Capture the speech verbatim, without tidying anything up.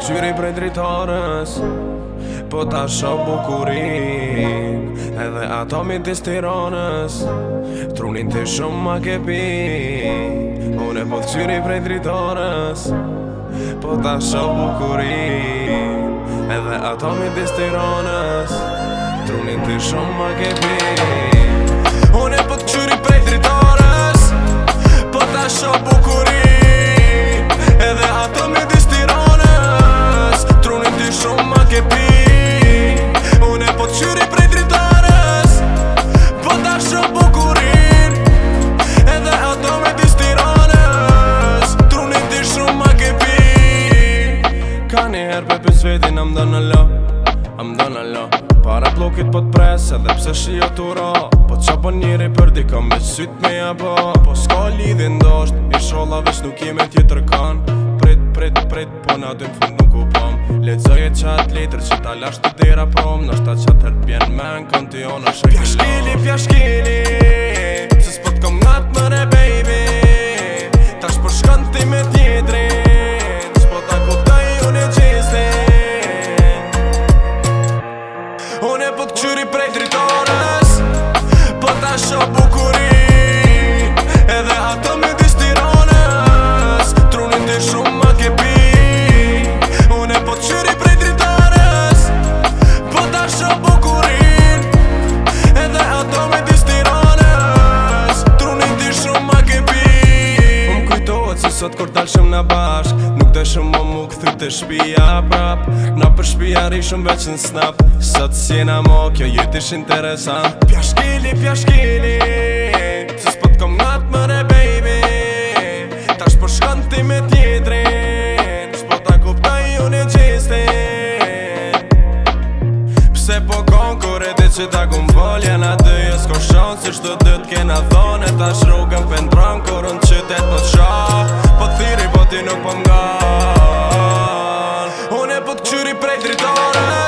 këqyri prej dritarës, po ta shoh bukurin, edhe atomin tis Tiranës, trunin ti shumë ma ke pin. Une po këqyri prej dritarës, po ta shoh bukurin, edhe atomin tis Tiranës, trunin ti shumë ma ke pin. Une po këqyri prej dritarës, po ta shoh bukurin, edhe atomin tis Tiranës, trunin ti shumë ma ke pin. Une po këqyri prej dritarës, po ta shoh bukurin, edhe atomin tis Tiranës, trunin ti shumë ma ke pin. Ka njëherë pe pës vetin am do në lo, am do në lo, para blokit po t'pres edhe pse shio t'ura, po qa po njeri për di kam me syt me ja ba. Po s'ka lidhi ndosht, i sholla veç nuk jeme tjetër kan. Prit, prit, prit, po na dy m'fund nuk u pam. Letzoje qat letër që ta lash të dera prom, nashta qat her pjen men kan t'i ona shë këllo. Pjashkili, pjashkili, se s'po t'kom nat mëre baby, tash po shkan ti me tjetrin, s'po ta kuptaj unë e qeslin. Une po t'qyri prej dritarës, po ta shoh bukurin, edhe atomin tis Tiranës, trunin ti shumë ma ke pin. Une po t'qyri prej dritarës, po ta shoh bukurin, edhe atomin tis Tiranës, trunin ti shumë ma ke pin. Më kujtohet si sot kur dalshëm na bashk, nuk dëshëm më mu këthy të shpia prap. Na për shpia rishëm veç në snap, sot s'jena mo kjo jet ish interesant. Pjashkili, pjashkili, se s'po t'kom nat mëre baby, tash po shkan ti me tjetrin, s'po ta kuptaj unë e qeslin. Pse po kon kur e di që ta kum vol jena dy, e s'ko shon si shto dy t'kena thone, tash rrugën pendron kur unë qytet po t'shoh, po thiri po ti nuk po m'gan. Une po t'qyri prej dritarës,